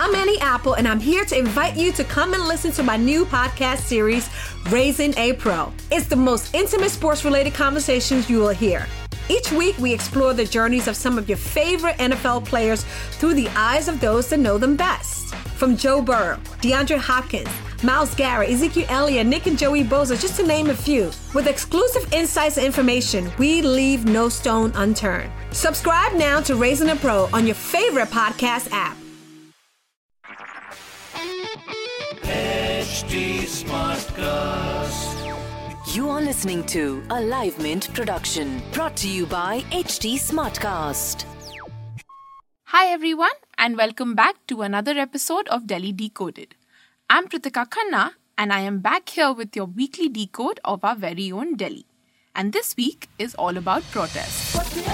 I'm Annie Apple, and I'm here to invite you to come and listen to my new podcast series, Raising a Pro. It's the most intimate sports-related conversations you will hear. Each week, we explore the journeys of some of your favorite NFL players through the eyes of those that know them best. From Joe Burrow, DeAndre Hopkins, Myles Garrett, Ezekiel Elliott, Nick and Joey Bosa, just to name a few. With exclusive insights and information, we leave no stone unturned. Subscribe now to Raising a Pro on your favorite podcast app. HT Smartcast. You are listening to a Live Mint production brought to you by HT Smartcast. Hi everyone and welcome back to another episode of Delhi Decoded. I'm Pritika Khanna and I am back here with your weekly decode of our very own Delhi. And this week is all about protests.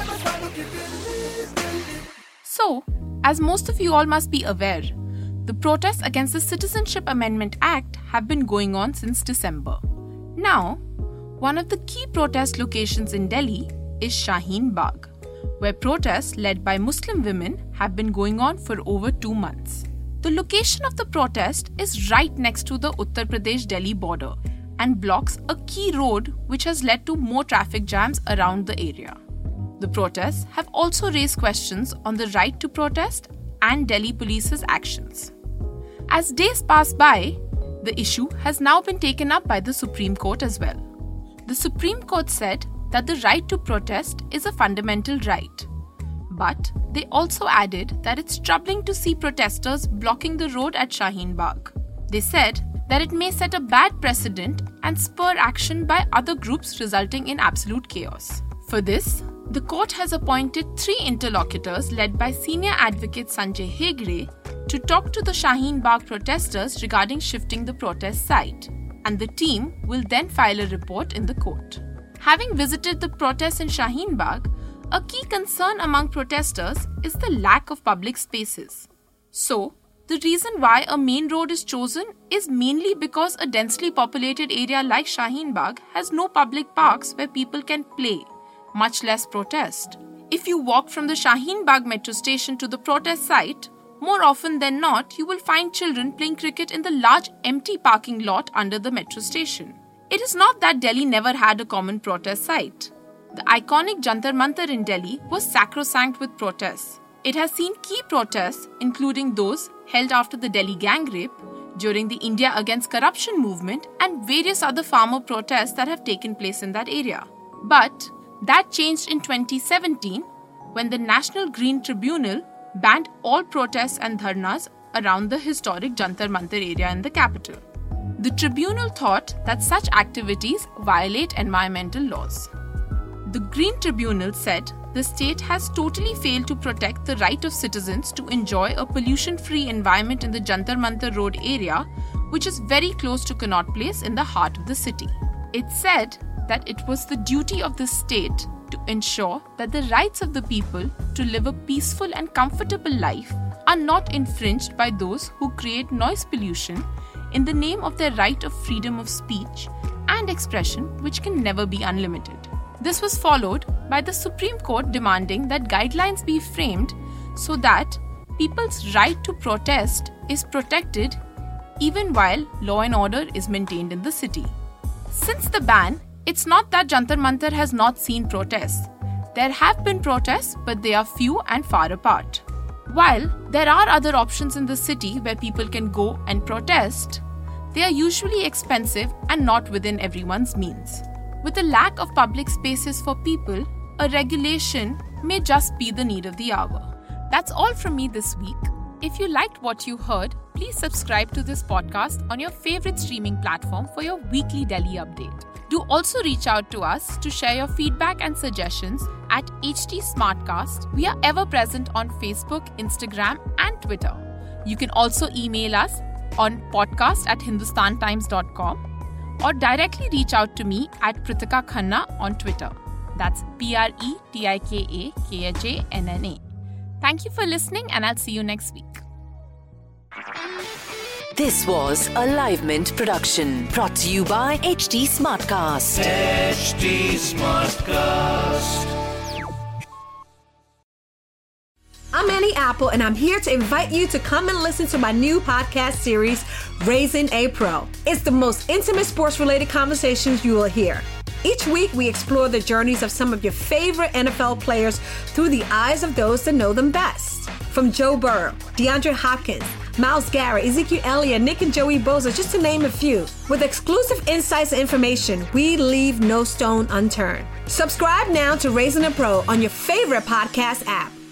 So, as most of you all must be aware, the protests against the Citizenship Amendment Act have been going on since December. Now, one of the key protest locations in Delhi is Shaheen Bagh, where protests led by Muslim women have been going on for over 2 months. The location of the protest is right next to the Uttar Pradesh-Delhi border and blocks a key road which has led to more traffic jams around the area. The protests have also raised questions on the right to protest and Delhi police's actions. As days pass by, the issue has now been taken up by the Supreme Court as well. The Supreme Court said that the right to protest is a fundamental right. But they also added that it's troubling to see protesters blocking the road at Shaheen Bagh. They said that it may set a bad precedent and spur action by other groups, resulting in absolute chaos. For this, the court has appointed 3 interlocutors led by senior advocate Sanjay Hegde to talk to the Shaheen Bagh protesters regarding shifting the protest site, and the team will then file a report in the court. Having visited the protests in Shaheen Bagh, a key concern among protesters is the lack of public spaces. So, the reason why a main road is chosen is mainly because a densely populated area like Shaheen Bagh has no public parks where people can play, much less protest. If you walk from the Shaheen Bagh metro station to the protest site, more often than not, you will find children playing cricket in the large empty parking lot under the metro station. It is not that Delhi never had a common protest site. The iconic Jantar Mantar in Delhi was sacrosanct with protests. It has seen key protests, including those held after the Delhi gang rape, during the India Against Corruption movement, and various other farmer protests that have taken place in that area. But that changed in 2017 when the National Green Tribunal banned all protests and dharnas around the historic Jantar Mantar area in the capital. The tribunal thought that such activities violate environmental laws. The Green Tribunal said the state has totally failed to protect the right of citizens to enjoy a pollution-free environment in the Jantar Mantar Road area, which is very close to Connaught Place in the heart of the city. It said that it was the duty of the state to ensure that the rights of the people to live a peaceful and comfortable life are not infringed by those who create noise pollution in the name of their right of freedom of speech and expression, which can never be unlimited. This was followed by the Supreme Court demanding that guidelines be framed so that people's right to protest is protected even while law and order is maintained in the city. Since the ban, it's not that Jantar Mantar has not seen protests. There have been protests, but they are few and far apart. While there are other options in the city where people can go and protest, they are usually expensive and not within everyone's means. With a lack of public spaces for people, a regulation may just be the need of the hour. That's all from me this week. If you liked what you heard, please subscribe to this podcast on your favorite streaming platform for your weekly Delhi update. Do also reach out to us to share your feedback and suggestions at HT Smartcast. We are ever present on Facebook, Instagram, and Twitter. You can also email us on podcast@hindustantimes.com or directly reach out to me at Pritika Khanna on Twitter. That's PRETIKAKHANNA. Thank you for listening, and I'll see you next week. This was a Live Mint production brought to you by HT Smartcast. HT Smartcast. I'm Annie Kelly Apple, and I'm here to invite you to come and listen to my new podcast series, Raising a Pro. It's the most intimate sports-related conversations you will hear. Each week, we explore the journeys of some of your favorite NFL players through the eyes of those that know them best. From Joe Burrow, DeAndre Hopkins, Myles Garrett, Ezekiel Elliott, Nick and Joey Bosa, just to name a few. With exclusive insights and information, we leave no stone unturned. Subscribe now to Raising a Pro on your favorite podcast app.